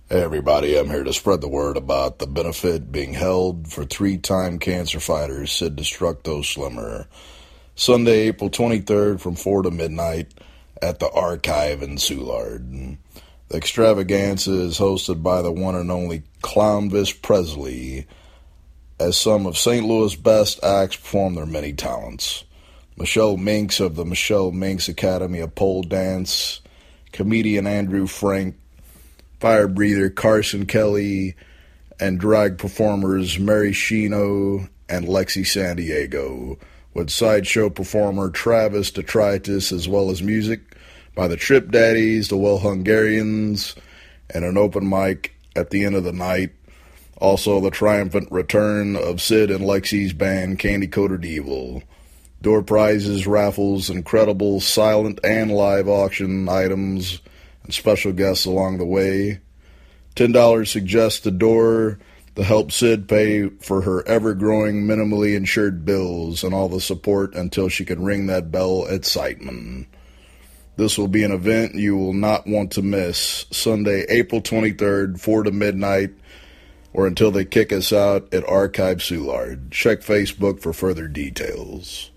Hey everybody, I'm here to spread the word about the benefit being held for three-time cancer fighter Sid Destructo Slimmer. Sunday, April 23rd from 4 to midnight at the Archive in Soulard. The extravaganza is hosted by the one and only Clownvis Presley, as some of St. Louis' best acts perform their many talents. Michelle Minks of the Michelle Minks Academy of Pole Dance, comedian Andrew Frank, fire breather Carson Kelly, and drag performers Mary Shino and Lexi San Diego, with sideshow performer Travis Detritus, as well as music by the Trip Daddies, the Well Hungarians, and an open mic at the end of the night. Also, the triumphant return of Sid and Lexi's band Candy Coated Evil. Door prizes, raffles, incredible silent and live auction items, and special guests along the way. $10 suggests the door to help Sid pay for her ever-growing minimally insured bills and all the support until she can ring that bell at Siteman. This will be an event you will not want to miss. Sunday, April 23rd, 4 to midnight, or until they kick us out at Archive Soulard. Check Facebook for further details.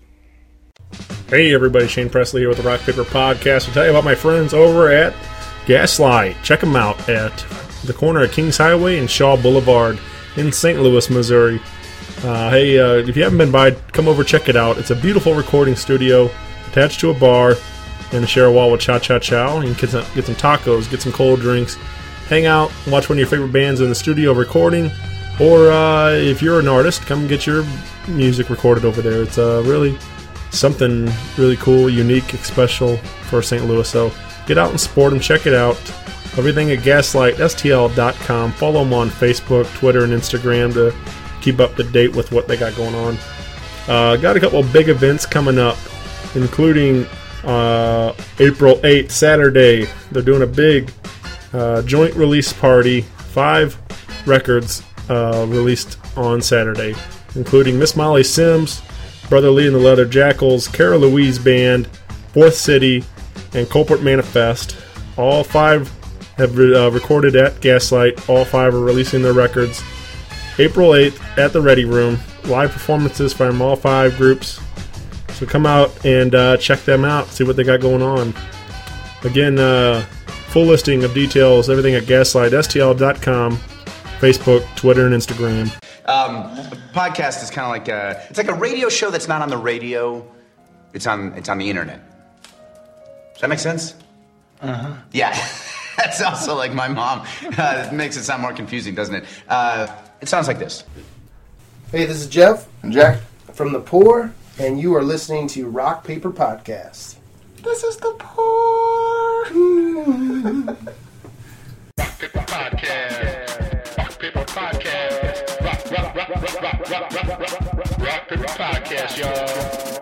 Hey everybody, Shane Presley here with the Rock Paper Podcast. I'll tell you about my friends over at Gaslight. Check them out at the corner of Kings Highway and Shaw Boulevard in St. Louis, Missouri. If you haven't been by, come over, check it out. It's a beautiful recording studio attached to a bar and share a wall with Cha Cha Chow. You can get some tacos, get some cold drinks, hang out, watch one of your favorite bands in the studio recording, or if you're an artist, come get your music recorded over there. It's really something really cool, unique, special for St. Louis. So get out and support them. Check it out. Everything at GaslightSTL.com. Follow them on Facebook, Twitter, and Instagram to keep up to date with what they got going on. Got a couple of big events coming up, including April 8th, Saturday. They're doing a big joint release party. 5 records released on Saturday, including Miss Molly Sims, Brother Lee and the Leather Jackals, Cara Louise Band, Fourth City, and Culprit Manifest. All 5 have recorded at Gaslight. All 5 are releasing their records. April 8th at the Ready Room. Live performances from all 5 groups. So come out and check them out. See what they got going on. Again, full listing of details, everything at GaslightSTL.com, Facebook, Twitter, and Instagram. A podcast is kind of like it's like a radio show that's not on the radio. It's on the internet. Does that make sense? Uh-huh. Yeah. That's also like my mom. It makes it sound more confusing, doesn't it? It sounds like this. Hey, this is Jeff. And Jack. From The Poor, and you are listening to Rock Paper Podcast. This is The Poor. Rock Paper Podcast. Rock Paper Podcast. Rock Paper Podcast, y'all.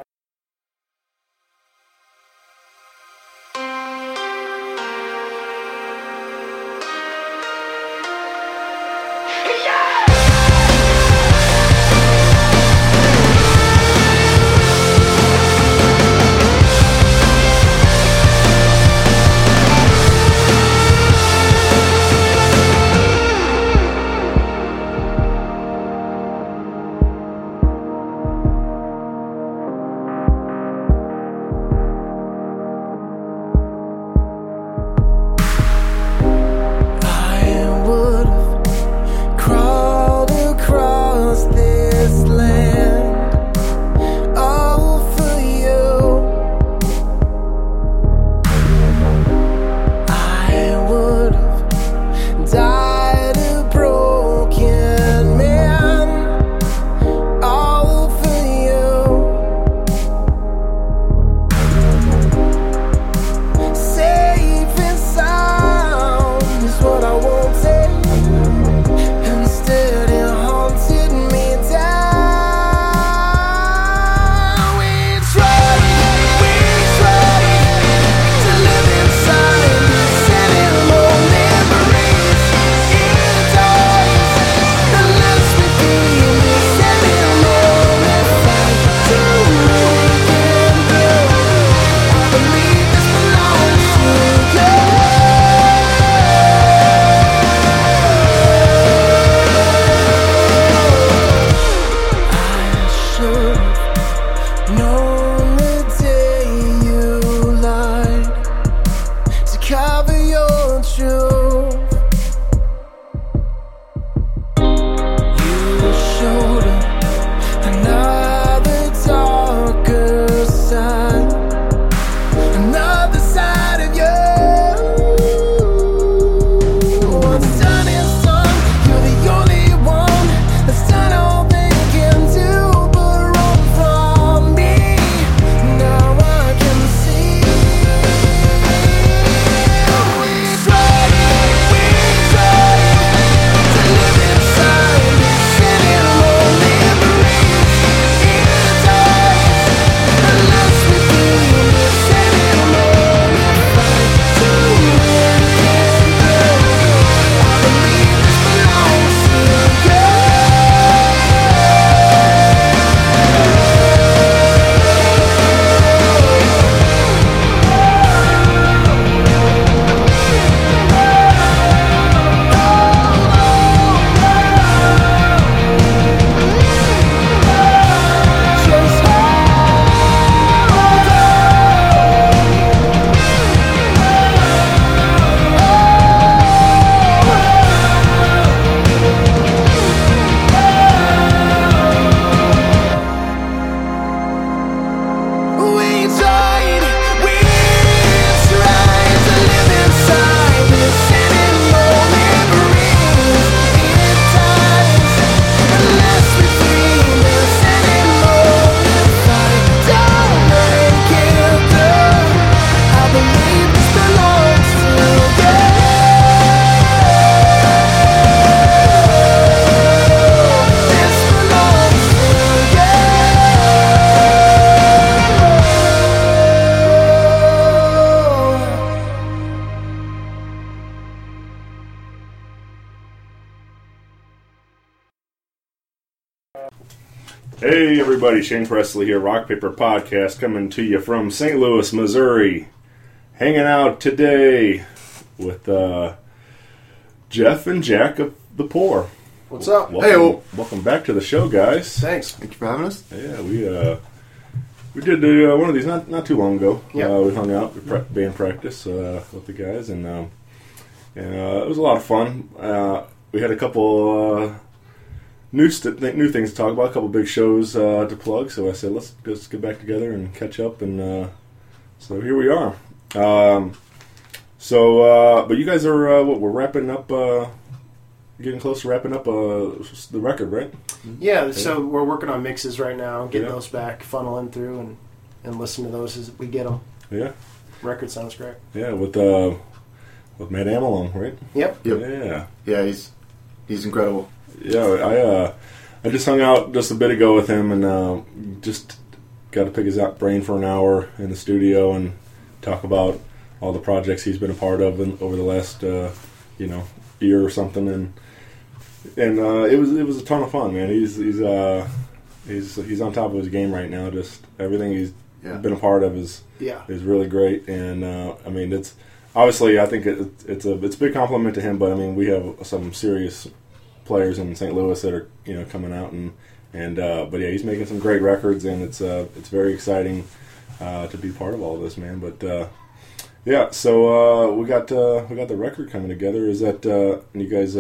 Hey everybody, Shane Presley here, Rock Paper Podcast, coming to you from St. Louis, Missouri. Hanging out today with Jeff and Jack of The Poor. What's up? Welcome back to the show, guys. Thanks. Thank you for having us. Yeah, we did one of these not too long ago. Yeah. We hung out, band practice with the guys, and it was a lot of fun. We had a couple new things to talk about, a couple big shows to plug. So I said, let's just get back together and catch up, and so here we are. But you guys are we're wrapping up. Getting close to wrapping up the record, right? Yeah, so we're working on mixes right now, getting those back, funneling through, and listen to those as we get them. Yeah. Record sounds great. Yeah, with Matt Amelung, right? Yep. Yeah. Yeah, he's incredible. Yeah, I just hung out just a bit ago with him, and just got to pick his brain for an hour in the studio and talk about all the projects he's been a part of over the last year or something, and it was a ton of fun, man. He's on top of his game right now. Just everything he's been a part of is really great, and I mean, it's obviously, I think it's a big compliment to him, but I mean, we have some serious players in St. Louis that are coming out, but yeah, he's making some great records, and it's very exciting to be part of all of this, man. But yeah, so we got the record coming together. Is that and you guys?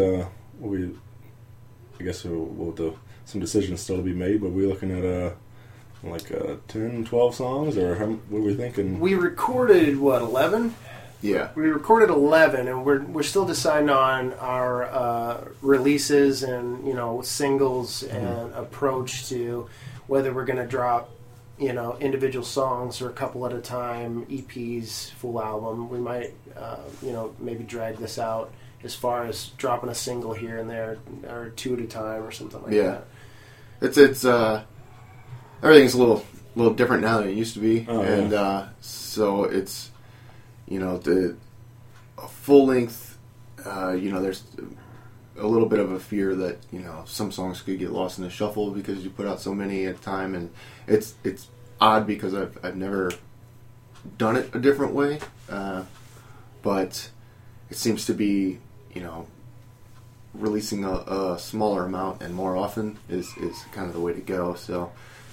I guess some decisions still to be made, but we're looking at 10, 12 songs, or what are we thinking? We recorded 11. Yeah, we recorded 11, and we're still deciding on our releases and singles and approach to whether we're going to drop individual songs or a couple at a time, EPs, full album. We might maybe drag this out as far as dropping a single here and there, or two at a time, or something like that. It's everything's a little different now than it used to be, so it's the full length. There's a little bit of a fear that some songs could get lost in the shuffle because you put out so many at a time, and it's odd because I've never done it a different way, but it seems to be releasing a smaller amount and more often is kind of the way to go. So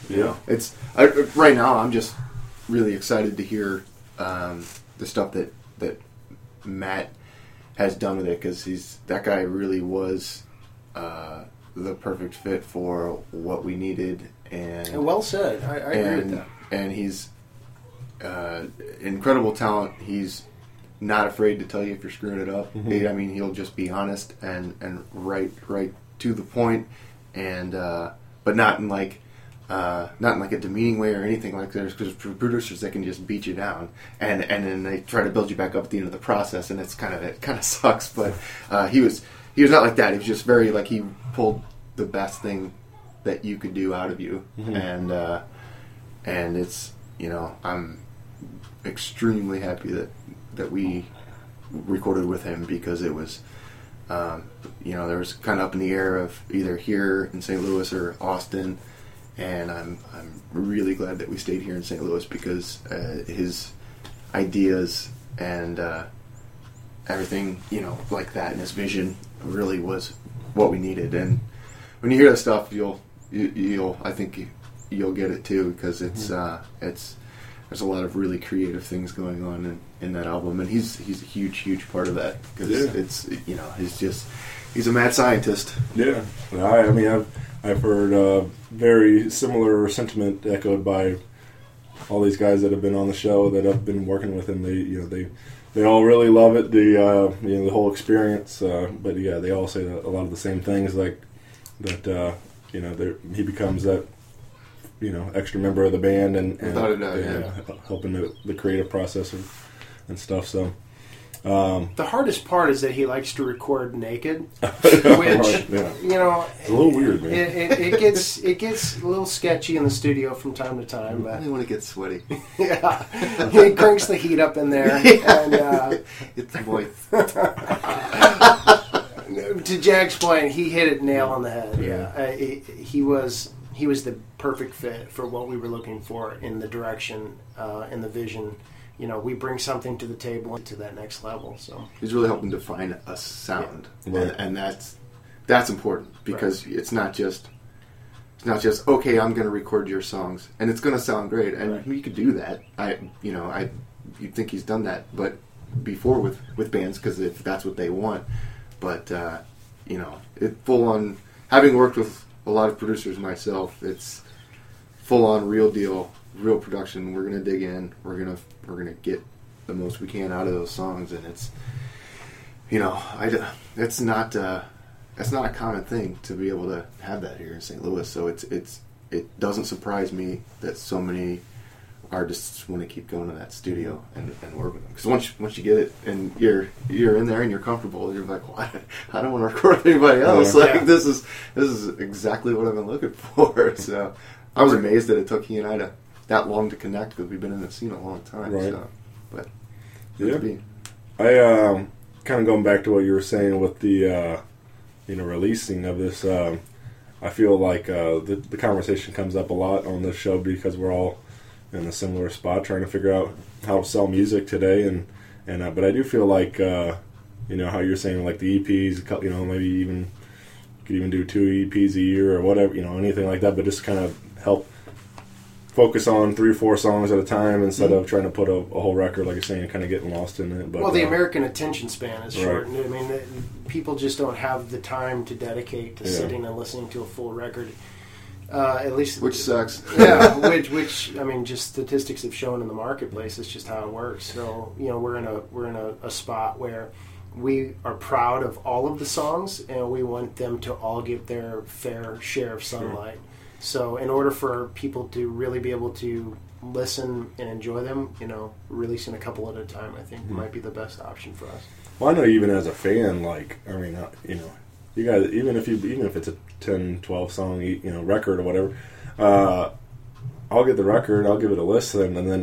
right now I'm just really excited to hear the stuff that Matt has done with it, because that guy really was the perfect fit for what we needed, and well said. I agree with that. And he's incredible talent. He's not afraid to tell you if you're screwing it up. I mean, he'll just be honest and right to the point, and but not in like a demeaning way or anything like that. Because for producers, they can just beat you down, and then they try to build you back up at the end of the process, and it kind of sucks. But he was not like that. He was just very he pulled the best thing that you could do out of you, and it's I'm extremely happy that we recorded with him, because it was there was kind of up in the air of either here in St. Louis or Austin. And I'm really glad that we stayed here in St. Louis, because his ideas and everything, like that, and his vision really was what we needed. And when you hear that stuff, I think you'll get it too, because it's there's a lot of really creative things going on in that album, and he's a huge part of that, because he's a mad scientist. Yeah, I mean I've heard very similar sentiment echoed by all these guys that have been on the show that have been working with him. They all really love it, the whole experience. But yeah, they all say a lot of the same things, like that. He becomes that extra member of the band and helping the creative process and stuff. So. The hardest part is that he likes to record naked, which it's a little weird, man. It gets a little sketchy in the studio from time to time. But I want to get sweaty. Yeah, he cranks the heat up in there, and it's the voice. To Jack's point, he hit it nail on the head. Yeah, he was he was the perfect fit for what we were looking for in the direction and the vision. You know, we bring something to the table to that next level. So he's really helping define a sound, Right. and that's important because it's not just okay. I'm going to record your songs, and it's going to sound great, and you could do that. You'd think he's done that, but before with bands because if that's what they want. But it full on. Having worked with a lot of producers myself, it's full on real deal. Real production. We're gonna dig in. We're gonna get the most we can out of those songs, and it's that's not a common thing to be able to have that here in St. Louis. So it doesn't surprise me that so many artists want to keep going to that studio and work with them, because once you get it and you're in there and you're comfortable, you're like, well, I don't want to record with anybody else. Yeah. Like this is exactly what I've been looking for. So I was amazed that it took he and I that long to connect, because we've been in the scene a long time. Right. So, but Yeah. I kind of going back to what you were saying with the releasing of this. I feel like the conversation comes up a lot on this show because we're all in a similar spot trying to figure out how to sell music today, and but I do feel like how you're saying, like the EPs, maybe even could even do 2 EPs a year or whatever, anything like that, but just kind of help focus on 3 or 4 songs at a time instead of trying to put a whole record, like you're saying, kind of getting lost in it. But, well, the American attention span is Right. shortened. I mean, people just don't have the time to dedicate to sitting and listening to a full record. At least, which sucks. Yeah, which I mean, just statistics have shown in the marketplace. It's just how it works. So we're in a spot where we are proud of all of the songs, and we want them to all get their fair share of sunlight. So in order for people to really be able to listen and enjoy them, releasing a couple at a time, I think might be the best option for us. Well, I know even as a fan, you guys, even if it's a 10, 12 song, record or whatever, I'll get the record, I'll give it a listen, and then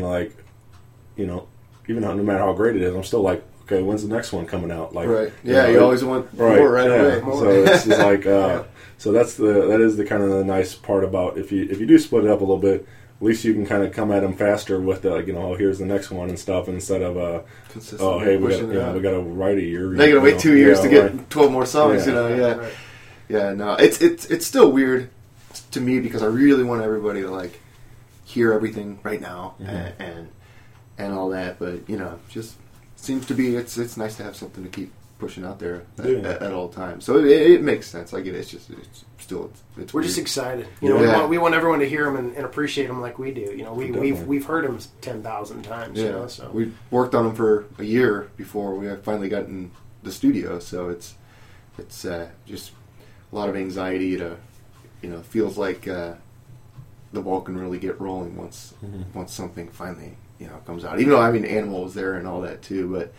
even no matter how great it is, I'm still like, okay, when's the next one coming out? Like, right. Yeah, you always want more right away. So it's just like, so that is the kind of the nice part about if you do split it up a little bit, at least you can kind of come at them faster with the here's the next one and stuff, instead of hey, we got to write a year. They got to wait 2 years to get right. 12 more songs. Right. Yeah. No, it's still weird to me because I really want everybody to hear everything right now and all that, but just seems to be it's nice to have something to keep pushing out there at all times. So it makes sense. I get it. It's just it's we're weird. just excited. We want everyone to hear them and appreciate them like we do. We've heard them 10,000 times. Yeah. So We worked on them for a year before we finally got in the studio. So it's just a lot of anxiety to feels like the ball can really get rolling once something finally comes out. Even though Animal was there and all that too, but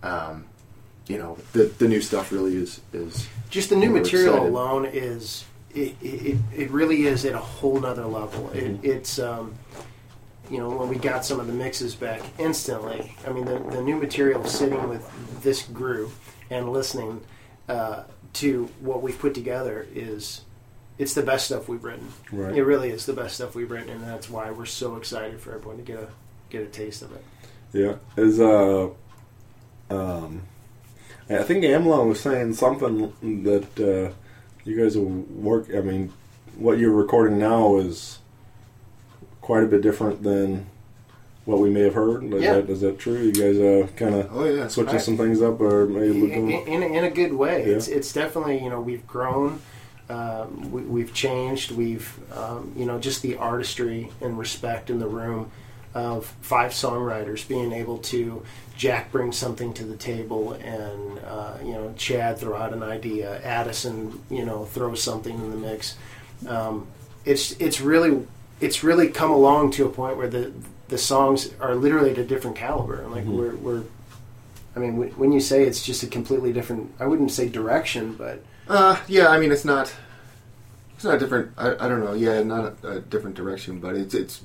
the new stuff really is just the new material excited. alone is it really is at a whole nother level. It's when we got some of the mixes back instantly, the new material sitting with this group and listening to what we've put together it's the best stuff we've written. Right. It really is the best stuff we've written, and that's why we're so excited for everyone to get a taste of it. Yeah. I think Amlon was saying something that you guys will work. What you're recording now is quite a bit different than what we may have heard. Is that true? You guys kind of switching some things up, or maybe in a good way. Yeah. It's definitely we've grown, we've changed, we've just the artistry and respect in the room of 5 songwriters being able to Jack bring something to the table, and Chad throw out an idea, Addison throw something in the mix. It's really come along to a point where the songs are literally at a different caliber. Like we're when you say it's just a completely different, I wouldn't say direction, but it's not different. I don't know. Yeah, not a different direction, but it's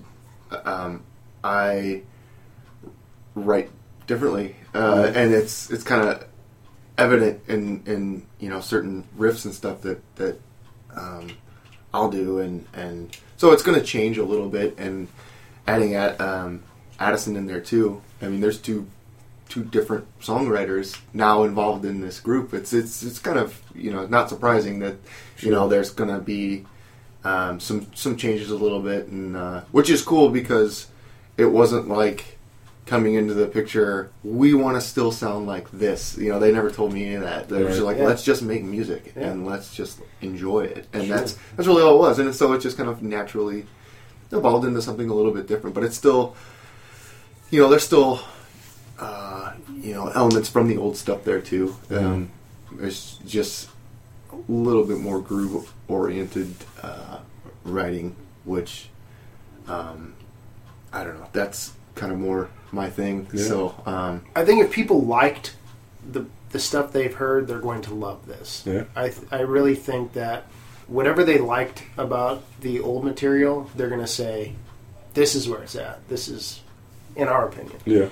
I write differently, and it's kind of evident in certain riffs and stuff that I'll do, and so it's going to change a little bit, and adding Addison in there too. I mean, there's two different songwriters now involved in this group. It's kind of, you know, not surprising that, you know, there's going to be some changes a little bit, and which is cool because it wasn't like coming into the picture, we want to still sound like this. You know, they never told me any of that. They were just like, let's just make music and let's just enjoy it. And that's really all it was. And so it just kind of naturally evolved into something a little bit different. But it's still, you know, there's still, you know, elements from the old stuff there too. It's just a little bit more groove-oriented writing, which, I don't know, that's kind of more my thing. Yeah. So I think if people liked the stuff they've heard, they're going to love this. Yeah. I really think that whatever they liked about the old material, they're going to say, this is where it's at. This is, in our opinion. Yeah.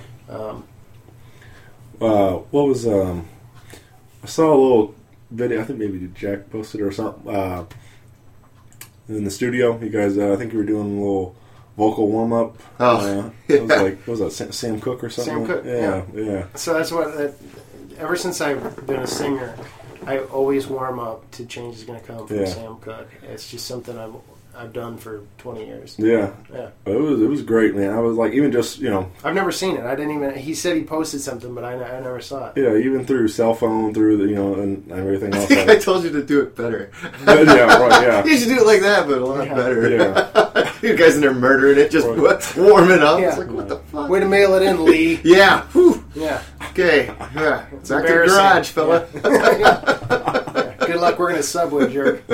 What was I saw a little video, I think maybe Jack posted or something, in the studio. You guys, I think you were doing a little vocal warm up. It was like, what was that, Sam Cooke or something? Sam Cooke, yeah. So that's what, ever since I've been a singer, I always warm up to Change Is Gonna Come from Sam Cooke. It's just something I've done for 20 years. Yeah. It was great, man. I was like, even just, you know, I've never seen it. I didn't even. He said he posted something, but I never saw it. Yeah, even through cell phone, through the, you know, and everything else. I told you to do it better. You should do it like that, but a lot better. Yeah. You guys in there murdering it, just warming up. Yeah. It's like, what the fuck? Way to mail it in, Lee. Yeah. Whew. Yeah. Okay. Yeah. It's back to the garage, fella. Yeah. Good luck working at Subway, jerk.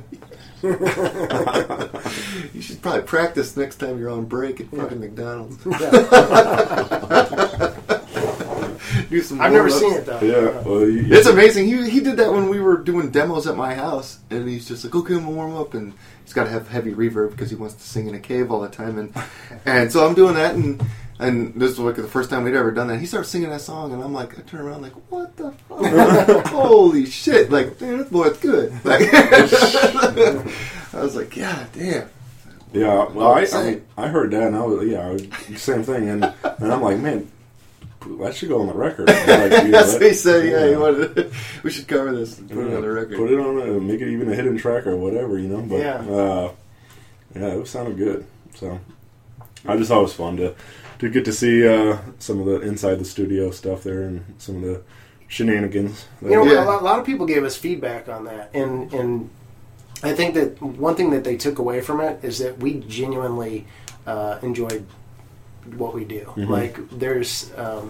You should probably practice next time you're on break at fucking McDonald's. Do some I've never seen it though. Yeah, well, it's amazing. He did that when we were doing demos at my house, and he's just like, okay, I'm gonna warm up, and he's got to have heavy reverb because he wants to sing in a cave all the time, and so I'm doing that, and this was like the first time we'd ever done that. He starts singing that song, and I'm like, I turn around like, what the fuck? Holy shit! Like, man, this boy's good. Like, I was like, God damn. Yeah, well, I heard that, and I was same thing, and I'm like, man, that should go on the record. Like, that's what he said. Yeah, he wanted we should cover this and put it on the record. Put it on, make it even a hidden track or whatever, you know. But it sounded good. So I just thought it was fun to get to see some of the inside the studio stuff there and some of the shenanigans. You know, a lot of people gave us feedback on that, and I think that one thing that they took away from it is that we genuinely enjoyed what we do. Mm-hmm. Like, there's,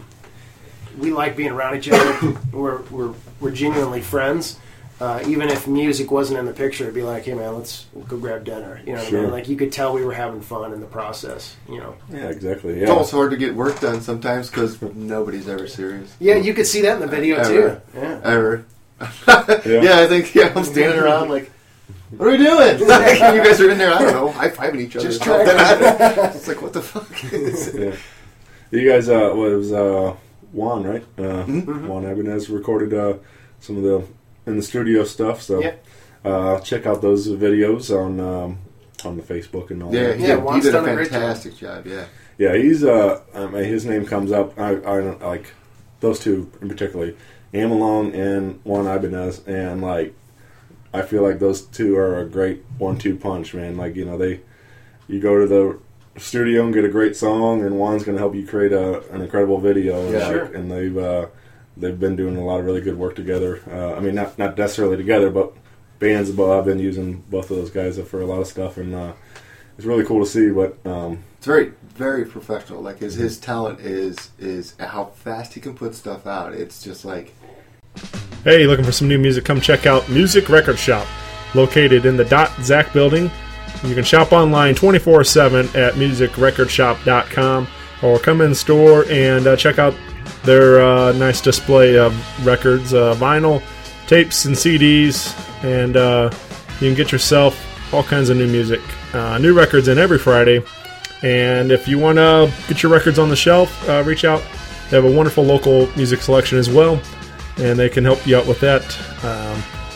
we like being around each other. We're genuinely friends. Even if music wasn't in the picture, it'd be like, hey man, let's go grab dinner. You know what I mean? Like, you could tell we were having fun in the process. You know? Yeah, exactly. Yeah. It's almost hard to get work done sometimes because nobody's ever serious. Yeah, you could see that in the video too. Yeah. Ever. Yeah, I think I'm standing around like, what are we doing? You guys are in there, I don't know, high-fiving each other. Just trying. It's like, what the fuck? Yeah. You guys, it was Juan, right? Juan Ibanez recorded some of the in the studio stuff. So check out those videos on the Facebook and all. Yeah, that. He did a fantastic job. Yeah, he's his name comes up. I like those two in particular, Amalong and Juan Ibanez, and like, I feel like those two are a great 1-2 punch, man. Like, you know, you go to the studio and get a great song, and Juan's going to help you create an incredible video. Yeah, sure. And they've been doing a lot of really good work together. I mean, not necessarily together, but bands above. I've been using both of those guys for a lot of stuff, and it's really cool to see. But it's very, very professional. Like, his talent is how fast he can put stuff out. It's just like, hey, looking for some new music? Come check out Music Record Shop, located in the Zach building. You can shop online 24/7 at musicrecordshop.com, or come in store and check out their nice display of records, vinyl, tapes, and CDs, and you can get yourself all kinds of new music. New records in every Friday, and if you want to get your records on the shelf, reach out. They have a wonderful local music selection as well, and they can help you out with that.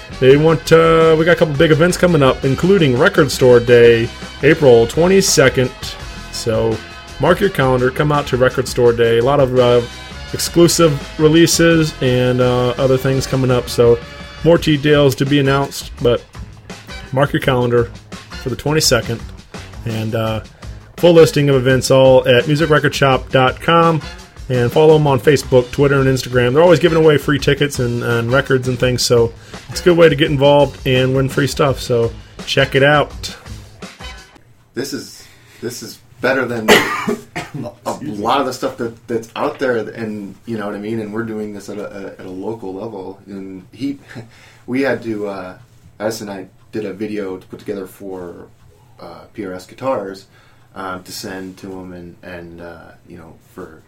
They want we got a couple big events coming up, including Record Store Day, April 22nd. So mark your calendar. Come out to Record Store Day. A lot of exclusive releases and other things coming up. So more details to be announced, but mark your calendar for the 22nd. And full listing of events all at musicrecordshop.com. And follow them on Facebook, Twitter, and Instagram. They're always giving away free tickets and records and things, so it's a good way to get involved and win free stuff. So check it out. This is better than a lot of the stuff that's out there, and you know what I mean. And we're doing this at a local level. And we had to. Addison and I did a video to put together for PRS Guitars to send to him, and you know, for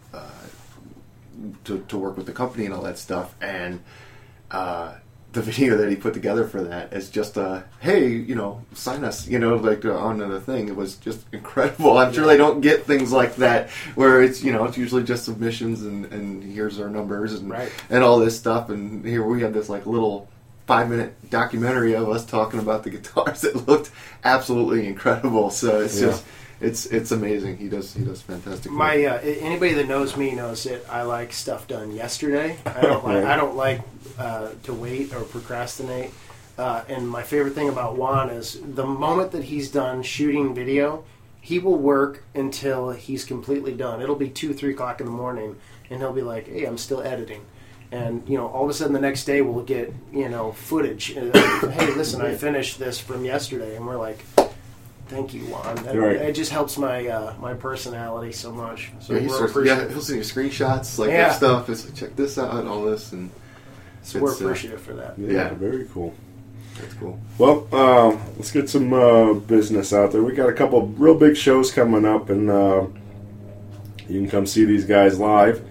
to work with the company and all that stuff. And the video that he put together for that is just hey, you know, sign us, you know, like on the thing. It was just incredible. I'm sure they don't get things like that where it's, you know, it's usually just submissions and here's our numbers and Right. and all this stuff. And here we had this like little 5-minute documentary of us talking about the guitars that looked absolutely incredible. So it's just it's amazing. He does fantastic work. My anybody that knows me knows that I like stuff done yesterday. I don't like to wait or procrastinate. And my favorite thing about Juan is the moment that he's done shooting video, he will work until he's completely done. It'll be 2-3 o'clock in the morning, and he'll be like, "Hey, I'm still editing." And, you know, all of a sudden the next day we'll get, you know, footage. Hey, listen, I finished this from yesterday. And we're like, thank you, Juan. It just helps my my personality so much. So he'll send you screenshots, like of stuff. It's like, check this out, and all this. And so we're appreciative for that. Yeah, very cool. That's cool. Well, let's get some business out there. We got a couple of real big shows coming up, and you can come see these guys live.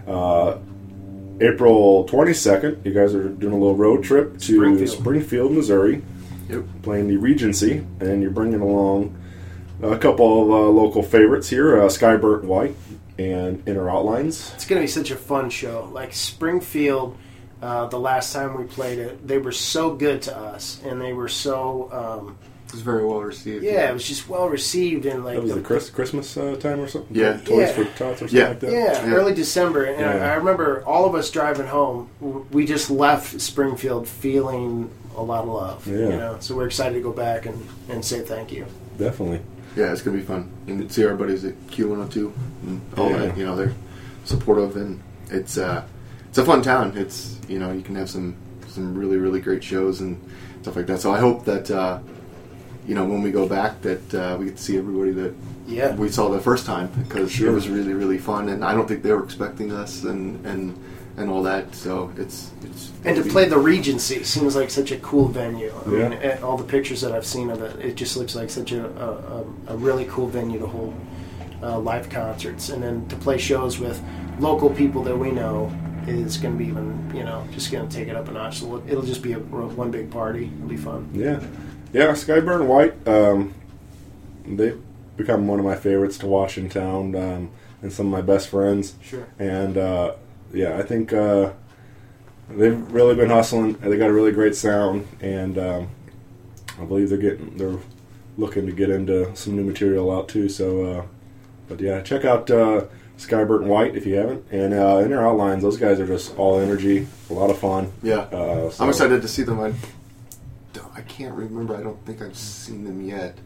April 22nd, you guys are doing a little road trip to Springfield, Missouri. Yep. Playing the Regency, and you're bringing along a couple of local favorites here, Skyburnt White and Inner Outlines. It's going to be such a fun show. Like Springfield, the last time we played it, they were so good to us, and they were so... it was very well received. Yeah, it was just well received. And like that was the Christmas time or something? Yeah. Toys for Tots or something like that? Yeah, early December. And I remember all of us driving home, we just left Springfield feeling a lot of love. Yeah. You know? So we're excited to go back and say thank you. Definitely. Yeah, it's going to be fun. And see our buddies at Q102 and all that. You know, they're supportive, and it's a fun town. It's, you know, you can have some really, really great shows and stuff like that. So I hope that... you know, when we go back, that we get to see everybody that we saw the first time, because it was really, really fun, and I don't think they were expecting us and all that. So it's and to play the Regency seems like such a cool venue. I mean, all the pictures that I've seen of it, it just looks like such a really cool venue to hold live concerts, and then to play shows with local people that we know is going to be even, you know, just going to take it up a notch. So it'll just be one big party. It'll be fun. Yeah. Yeah, Skyburn White, they've become one of my favorites to watch in town, and some of my best friends. Sure. And, I think they've really been hustling. They got a really great sound, and I believe they're looking to get into some new material out, too. So, but yeah, check out Skyburn White if you haven't. And Inner Outlines, those guys are just all energy, a lot of fun. Yeah. I'm excited to see them. I can't remember. I don't think I've seen them yet.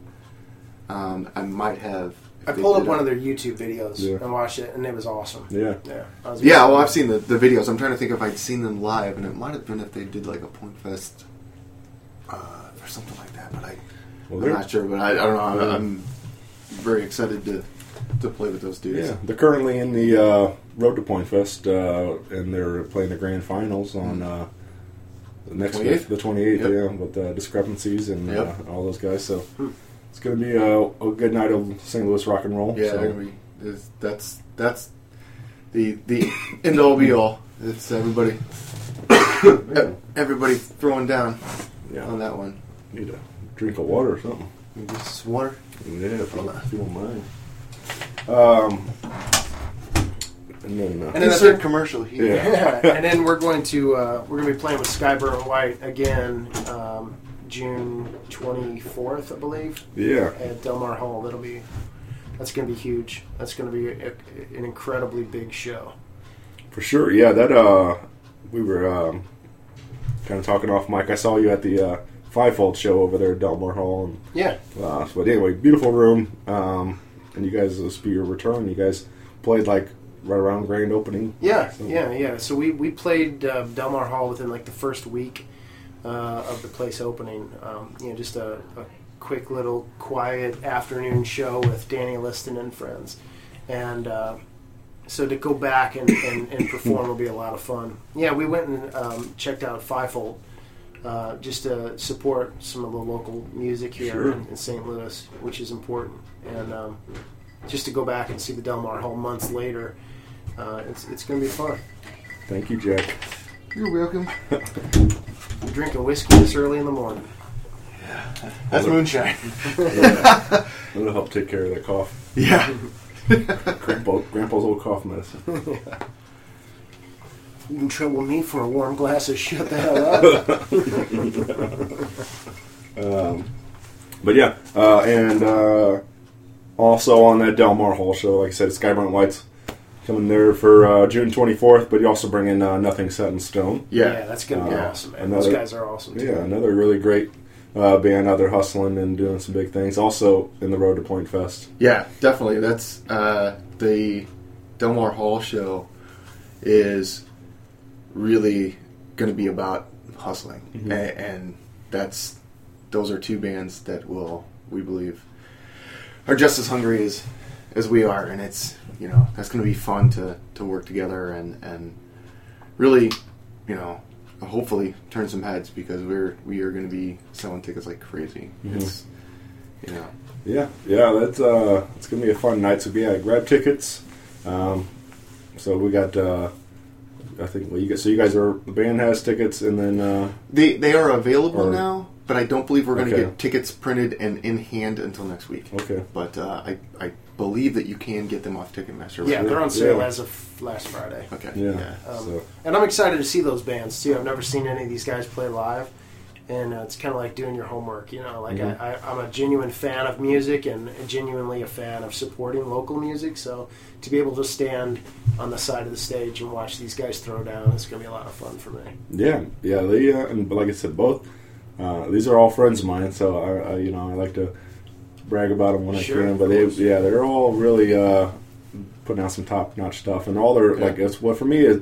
I might have. I pulled up one of their YouTube videos and watched it, and it was awesome. Yeah. Yeah, well, I've seen the videos. I'm trying to think if I'd seen them live, and it might have been if they did like a Point Fest or something like that, but I'm not sure. But I don't know. I'm very excited to play with those dudes. Yeah, they're currently in the Road to Point Fest, and they're playing the grand finals on... next week, the 28th, with Discrepancies and all those guys. So it's going to be a good night of St. Louis rock and roll. Yeah, that's the end all be all. It's everybody throwing down on that one. Need a drink of water or something. Maybe just water. Yeah, if you don't mind. And then, And then insert commercial here. yeah. Yeah, and then we're going to be playing with Skyburn White again, June 24th, I believe, Yeah. at Del Mar Hall. That's going to be huge. That's going to be an incredibly big show. For sure. Yeah, that we were kind of talking off mic. I saw you at the Fivefold show over there at Del Mar Hall. And, Yeah. but anyway, beautiful room. And you guys, this will be your return. You guys played like right around grand opening. Yeah, So- yeah. So we played Del Mar Hall within like the first week of the place opening. Just a quick little quiet afternoon show with Danny Liston and friends. And so to go back and perform will be a lot of fun. Yeah, we went and checked out Fivefold just to support some of the local music here Sure. in St. Louis, which is important. And just to go back and see the Del Mar Hall months later, it's going to be fun. Thank you, Jack. You're welcome. We're drinking whiskey this early in the morning. That's moonshine. That'll help take care of that cough. Yeah. Grandpa's old cough medicine. You can trouble me for a warm glass of shut the hell up. But yeah, and also on that Del Mar Hall show, like I said, Skyburn White's coming there for June 24th, but you also bring in Nothing Set in Stone. Yeah. That's going to be awesome, man. another- Those guys are awesome, too. Yeah, another really great band out there hustling and doing some big things. Also in the Road to Point Fest. Yeah, definitely. That's the Del Mar Hall show is really going to be about hustling, and those are two bands that we believe are just as hungry as we are, and it's that's going to be fun to work together and really hopefully turn some heads, because we are going to be selling tickets like crazy. It's Yeah, that's it's gonna be a fun night. So yeah, grab tickets. So we got I think you guys are, the band has tickets, and then They are available Or- now, but I don't believe we're going to Okay. get tickets printed and in hand until next week. okay. But I believe that you can get them off Ticketmaster. Yeah, they're on sale Yeah. as of last Friday. Okay. Yeah. Um, So And I'm excited to see those bands, too. I've never seen any of these guys play live. And it's kind of like doing your homework, Like I'm a genuine fan of music and genuinely a fan of supporting local music. So to be able to stand on the side of the stage and watch these guys throw down, it's going to be a lot of fun for me. yeah, they and like I said, both these are all friends of mine. So I like to brag about them when Sure, I can. of But course. they're all really putting out some top notch stuff, and all their like it's what for me is.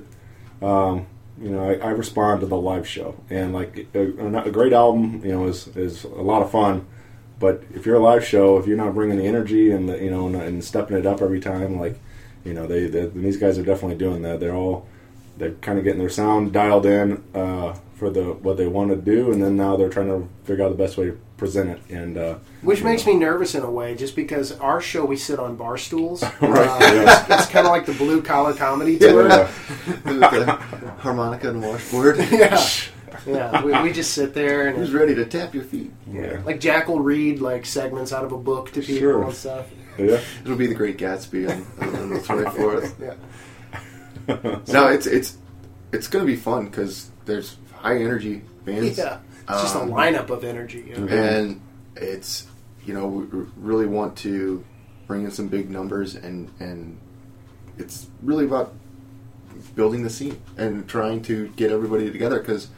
I respond to the live show, and like a great album, is a lot of fun. But if you're a live show, if you're not bringing the energy and the and stepping it up every time, like these guys are definitely doing that. They're kind of getting their sound dialed in for what they want to do, and then now they're trying to figure out the best way to present it. And Which makes me nervous in a way, just because our show we sit on bar stools. yeah. It's kind of like the blue collar comedy tour. With the harmonica and washboard. Yeah, we just sit there Who's and ready to tap your feet? like Jack will read like segments out of a book to people Sure. and stuff. Yeah. It'll be the Great Gatsby on the 24th. Yeah, No, it's going to be fun because there's high energy bands. yeah. It's just a lineup of energy. And it's we really want to bring in some big numbers, and it's really about building the scene and trying to get everybody together, because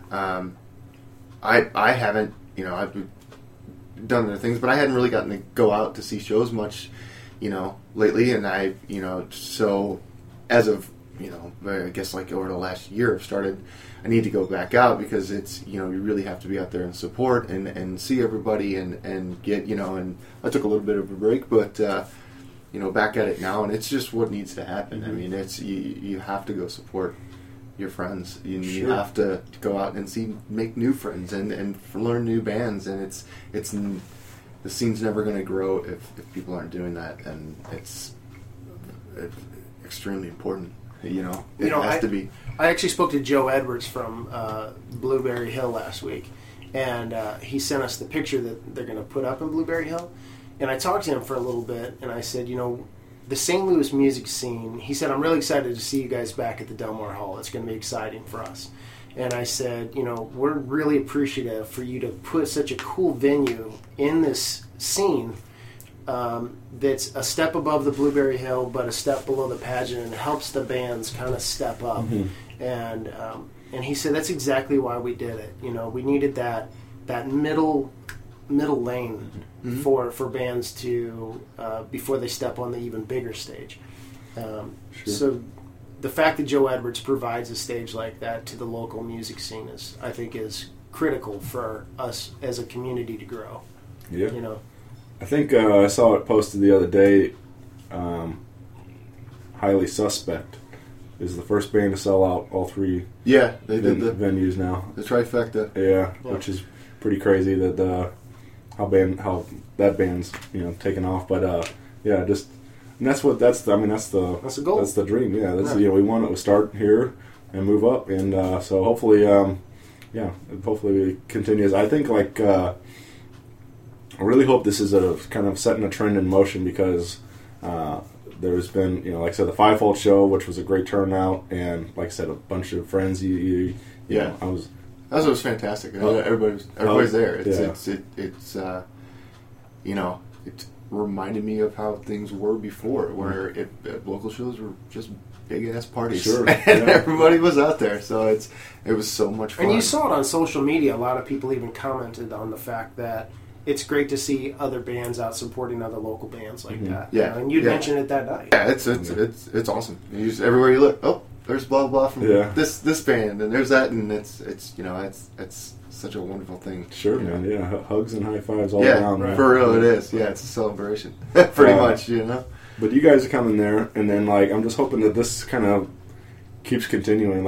I haven't I've done other things, but I hadn't really gotten to go out to see shows much lately, and I so as of I guess like over the last year I've started, I need to go back out, because it's you really have to be out there and support and see everybody and get and I took a little bit of a break, but back at it now, and it's just what needs to happen. I mean, it's you have to go support your friends. You Sure. have to go out and make new friends and learn new bands, and it's the scene's never going to grow if people aren't doing that, and it's extremely important. It has to be. I actually spoke to Joe Edwards from Blueberry Hill last week, and he sent us the picture that they're going to put up in Blueberry Hill. And I talked to him for a little bit, and I said, the St. Louis music scene, he said, I'm really excited to see you guys back at the Delmar Hall. It's going to be exciting for us. And I said, we're really appreciative for you to put such a cool venue in this scene that's a step above the Blueberry Hill, but a step below the pageant, and helps the bands kind of step up. And he said that's exactly why we did it. We needed that middle lane for bands to before they step on the even bigger stage. So the fact that Joe Edwards provides a stage like that to the local music scene I think is critical for us as a community to grow. Yeah. I think I saw it posted the other day. Highly Suspect is the first band to sell out all three. Yeah, they did the venues now. The trifecta. Yeah, which is pretty crazy that how that band's taken off. But and that's the goal. That's the dream. Yeah, we want to start here and move up, and so hopefully, hopefully it continues. I think I really hope this is a kind of setting a trend in motion, because there's been, like I said, the Fivefold show, which was a great turnout, and like I said, a bunch of friends. That was fantastic. Everybody's there. It reminded me of how things were before, where local shows were just big ass parties, and everybody was out there. So it was so much fun. And you saw it on social media. A lot of people even commented on the fact that it's great to see other bands out supporting other local bands like that. Yeah, and you mentioned it that night. Yeah, it's awesome. Everywhere you look, oh, there's blah blah from this band, and there's that, and it's such a wonderful thing. Sure, man. Yeah, hugs and high fives all around. Right. For real, it is. Yeah, it's a celebration, pretty much. But you guys are coming there, and then I'm just hoping that this kind of keeps continuing,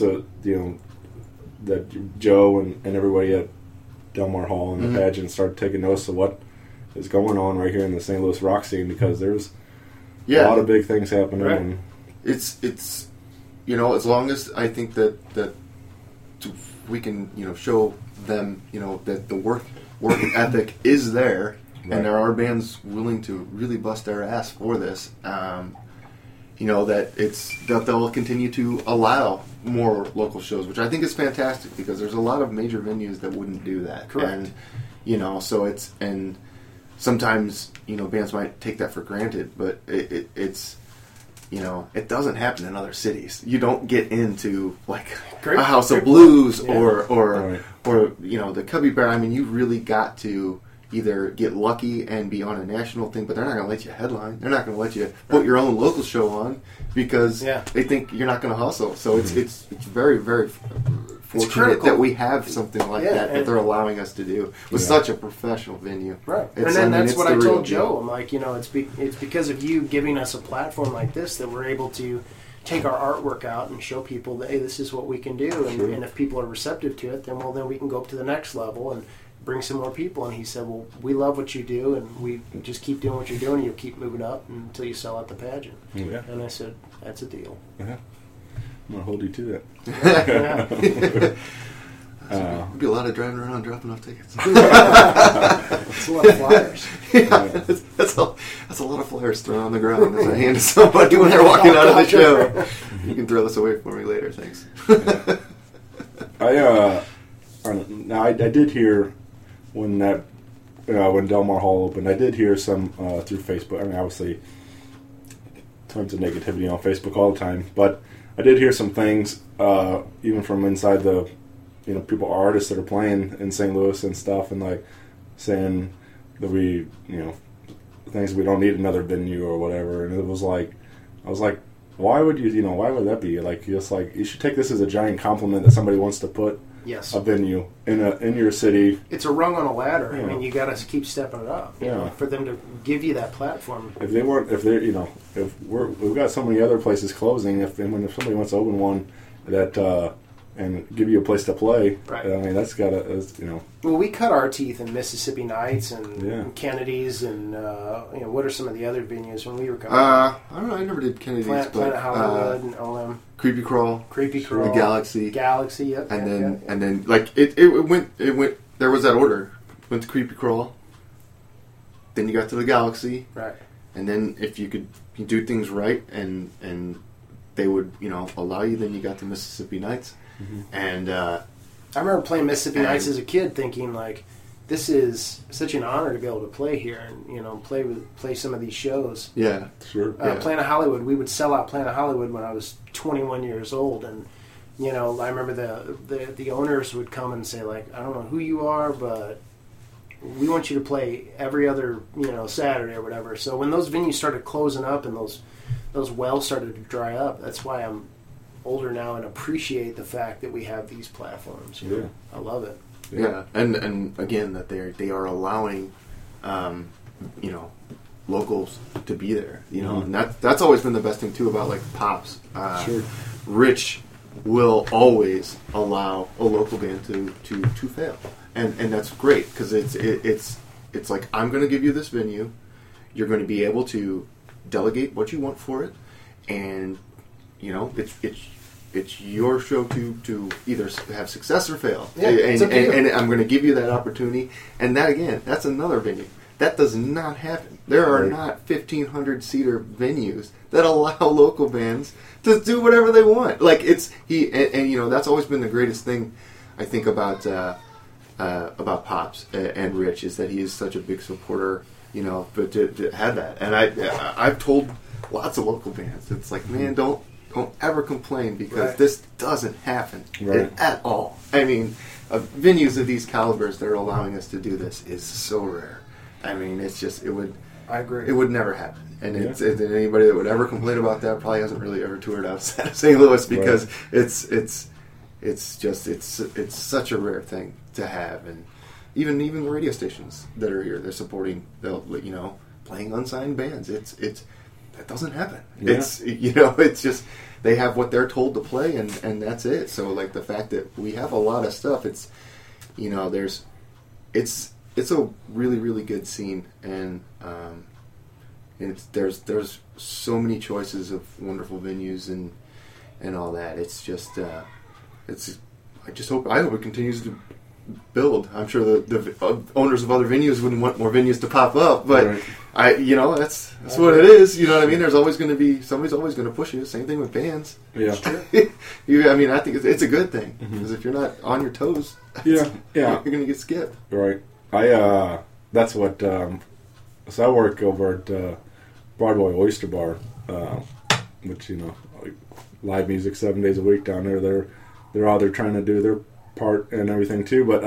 that Joe and everybody at Delmar Hall and the pageant start taking notice of what is going on right here in the St. Louis rock scene, because there's a lot of big things happening. Right. And it's as long as I think that we can show them that the work ethic is there, and there are bands willing to really bust their ass for this. That they'll continue to allow more local shows, which I think is fantastic, because there's a lot of major venues that wouldn't do that. Correct. And sometimes bands might take that for granted, but it's it doesn't happen in other cities. You don't get into a House of Blues or the Cubby Bear. I mean, you really got to either get lucky and be on a national thing, but they're not going to let you headline. They're not going to let you put your own local show on, because they think you're not going to hustle. So it's very, very fortunate that we have something like that they're allowing us to do with such a professional venue. Right. And then that's what I told Joe. I'm like, it's because of you giving us a platform like this that we're able to take our artwork out and show people that, hey, this is what we can do. And if people are receptive to it, then we can go up to the next level and bring some more people. And he said, well, we love what you do, and we just keep doing what you're doing, and you'll keep moving up until you sell out the pageant. Yeah. And I said, that's a deal. Yeah. I'm going to hold you to that. There'd be a lot of driving around dropping off tickets. That's a lot of flyers. That's a lot of flyers thrown on the ground as I hand to somebody when they're walking out of the show. You can throw this away for me later, thanks. I did hear when Delmar Hall opened, I did hear some through Facebook. I mean, obviously, tons of negativity on Facebook all the time, but I did hear some things, even from inside the, artists that are playing in St. Louis and stuff, and saying that we, things we don't need another venue or whatever. And it was I was like, why would why would that be? You should take this as a giant compliment that somebody wants to put a venue in your city. It's a rung on a ladder. I mean, you got to keep stepping it up. For them to give you that platform. If we've got so many other places closing, if somebody wants to open one that and give you a place to play, right. I mean, that's got to, Well, we cut our teeth in Mississippi Nights and Kennedy's and what are some of the other venues when we were going? I don't know. I never did Kennedy's, Planet Hollywood and OM. Creepy Crawl, the Galaxy, yep, and then it went. There was that order. Went to Creepy Crawl, then you got to the Galaxy, right, And then if you do things right and they would, allow you, then you got the Mississippi Nights. Mm-hmm. And I remember playing Mississippi Nights as a kid, thinking like, this is such an honor to be able to play here and play some of these shows. Yeah, sure. Planet Hollywood, we would sell out Planet Hollywood when I was 21 years old, and I remember the owners would come and say like, I don't know who you are, but we want you to play every other Saturday or whatever. So when those venues started closing up and those wells started to dry up, that's why I'm older now and appreciate the fact that we have these platforms. Yeah, I love it. Yeah, and again that they are allowing, locals to be there. And that's always been the best thing too about like Pops. Sure. Rich will always allow a local band to fail, and that's great because it's like, I'm going to give you this venue, you're going to be able to delegate what you want for it, and it's your show to either have success or fail. Yeah, and I'm going to give you that opportunity. And that, again, that's another venue. That does not happen. There are not 1,500-seater venues that allow local bands to do whatever they want. Like, that's always been the greatest thing, I think, about Pops and Rich, is that he is such a big supporter, but to have that. And I've told lots of local bands, it's like, man, don't ever complain, because this doesn't happen at all. I mean, venues of these calibers that are allowing us to do this is so rare. I mean, it's just, I agree. It would never happen. And it's anybody that would ever complain about that probably hasn't really ever toured outside of St. Louis, because it's such a rare thing to have. And even the radio stations that are here, they're supporting, playing unsigned bands. That doesn't happen. Yeah. It's just, they have what they're told to play, and that's it. So like the fact that we have a lot of stuff, it's a really, really good scene, and there's so many choices of wonderful venues and all that. It's just I hope it continues to build. I'm sure the owners of other venues wouldn't want more venues to pop up, but that's what it is. You know what I mean? There's always going to be, somebody's always going to push you. Same thing with bands. Yeah. I think it's a good thing, because if you're not on your toes, you're going to get skipped. Right. That's what. So I work over at Broadway Oyster Bar, which like live music 7 days a week down there. They're out there trying to do their part and everything too. But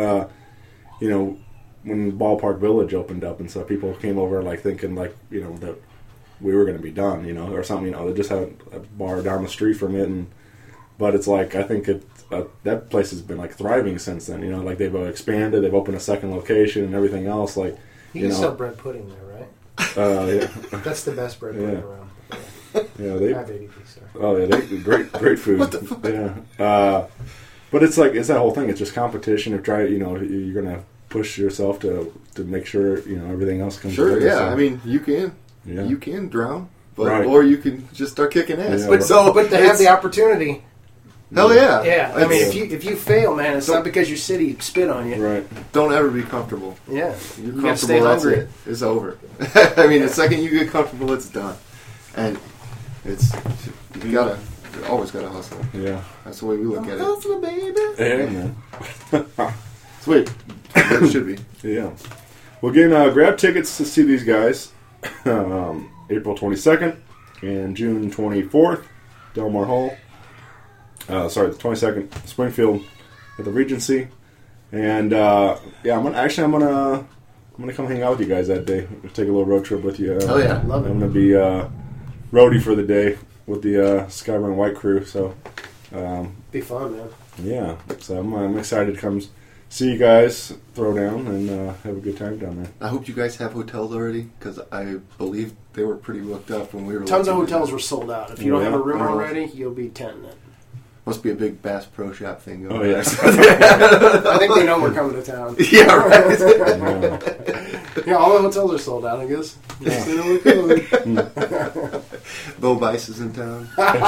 when Ballpark Village opened up and stuff, people came over like thinking like that we were going to be done, or something. They just had a bar down the street from it, but it's like, I think that place has been like thriving since then. Like they've expanded, they've opened a second location and everything else. Like you can sell bread pudding there, right? Yeah. That's the best bread pudding around. Yeah, they. I have ADP, sir. Oh yeah, they great food. What the fuck? Yeah. But it's like, it's that whole thing. It's just competition. You're gonna push yourself to make sure everything else comes. Sure, together, yeah. so. I mean, you can. Yeah. You can drown, but Right. or you can just start kicking ass. Yeah, but But to have the opportunity, hell yeah, yeah. I mean, if you fail, man, it's not because your city spit on you. Right. don't ever be comfortable. Yeah, You're you gotta stay comfortable, that's hungry. it. It's over. I mean, the second you get comfortable, it's done, and you always gotta hustle. Yeah. That's the way we look at it. Hustle, baby. Yeah, man. Sweet, it should be. Yeah. Well, again, grab tickets to see these guys. April 22nd and June 24th, Delmar Hall. The 22nd, Springfield at the Regency. And I'm gonna come hang out with you guys that day. Take a little road trip with you. Oh yeah, Love it. I'm gonna be roadie for the day with the Skyrun White crew. So Be fun, man. yeah, so I'm excited to come see you guys throw down and have a good time down there. I hope you guys have hotels already, because I believe they were pretty booked up when we were. Tons of looking. hotels were sold out. If you don't have a room Oh. already, you'll be tenting it. Must be a big Bass Pro Shop thing going Oh on. yeah. I think they know we're coming to town. Yeah, right. Yeah. Yeah, all the hotels are sold out, I guess. Yes, they know we're coming. Bo Bice is in town.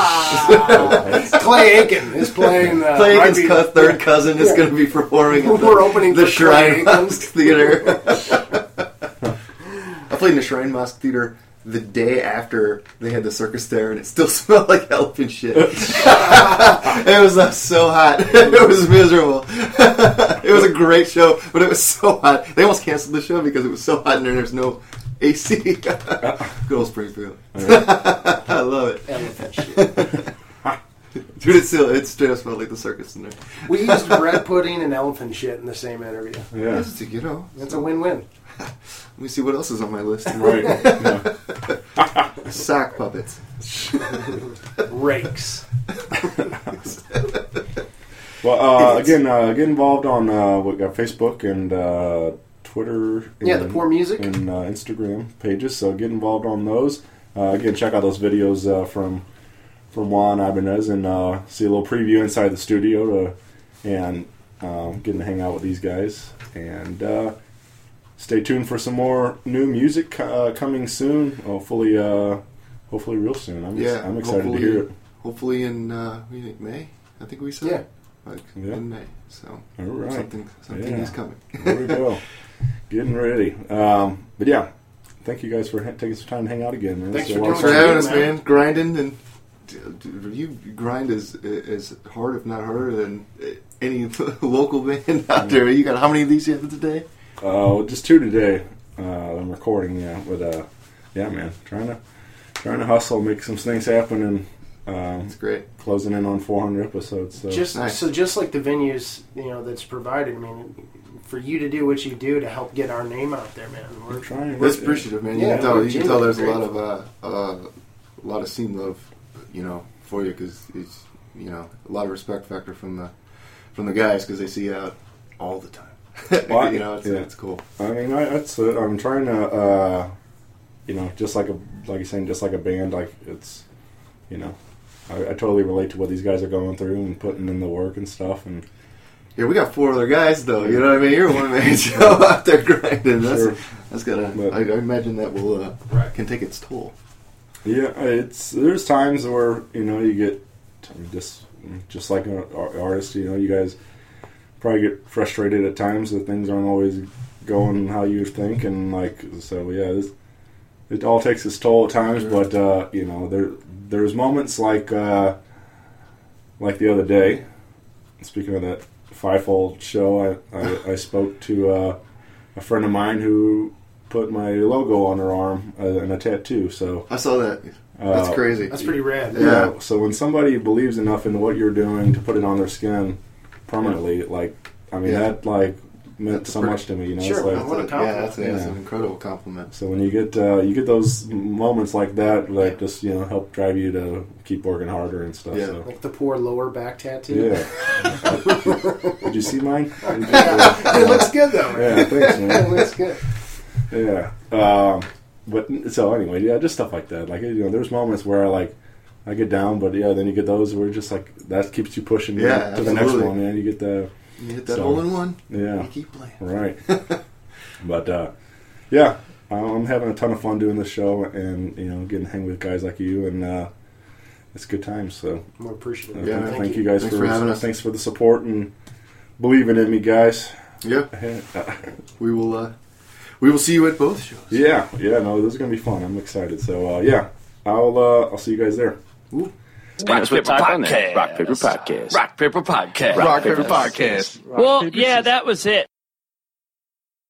Clay Aiken is playing. Clay Aiken's rugby. third cousin is going to be performing at We're opening the for Shrine Clay Mosque Theater. I played in the Shrine Mosque Theater the day after they had the circus there, and it still smelled like elephant shit. It was so hot. It was miserable. It was a great show, but it was so hot. They almost canceled the show because it was so hot and there's no AC. Good old Springfield. I love it. Elephant shit. Dude, it straight up smelled like the circus in there. We used bread pudding and elephant shit in the same interview. Yeah. That's a win-win. Let me see what else is on my list. Right. Yeah. Sock puppets. Rakes. Well, again, get involved on we got Facebook and Twitter. Yeah, the Poor Music. And Instagram pages. So get involved on those. Again, check out those videos from Juan Ibanez and see a little preview inside the studio and getting to hang out with these guys. And stay tuned for some more new music coming soon. Hopefully real soon. I'm excited to hear it. Hopefully in May, I think we said. Yeah. In May. So all right. something is coming. There we go. Getting ready. But yeah, thank you guys for taking some time to hang out again, man. Thanks for having us, man. Grinding and you grind as hard, if not harder, than any local band out there. You got how many of these you have today? Just 2 today. I'm recording, but yeah, man, trying to hustle, make some things happen, and that's great. Closing in on 400 episodes. So just like the venues, that's provided. I mean, for you to do what you do to help get our name out there, man. We're trying. That's appreciative, man. You can tell there's a lot of scene love, for you, because it's a lot of respect factor from the guys, because they see you out all the time. Well, it's cool. I mean, that's it. I'm trying to, just like you're saying, just like a band, like it's, I totally relate to what these guys are going through and putting in the work and stuff. And yeah, we got 4 other guys though. You know what I mean? You're a one-man show out there grinding. That's gotta. I imagine that will can take its toll. Yeah, there's times where you get just like an artist. You guys probably get frustrated at times that things aren't always going how you think, and it all takes its toll at times. Sure. But there's moments like the other day. Speaking of that Fivefold show, I spoke to a friend of mine who put my logo on her arm and a tattoo. So I saw that. That's crazy. That's pretty rad. Yeah. So when somebody believes enough in what you're doing to put it on their skin permanently, that meant so much to me. Sure. It's What a compliment. That's an incredible compliment. So when you get those moments like that, just help drive you to keep working harder and stuff. Yeah. So. Like the poor lower back tattoo. Yeah. Did you see mine? It looks good though. Yeah, thanks, man. It looks good. Yeah. But so anyway, just stuff like that. There's moments where I get down, but then you get those where just that keeps you pushing to the next one, man. You get you hit that hole in one. Yeah. You keep playing. Right. But I'm having a ton of fun doing this show, and getting to hang with guys like you, and it's good times. So we're appreciative. Thank you guys thanks for having us. Thanks for the support and believing in me, guys. Yep. We will see you at both shows. Yeah. No, this is gonna be fun. I'm excited. So I'll see you guys there. Ooh. Rock Paper Podcast. Rock Paper Podcast. Rock Paper Podcast. Rock Paper Podcast. Well, yeah, that was it.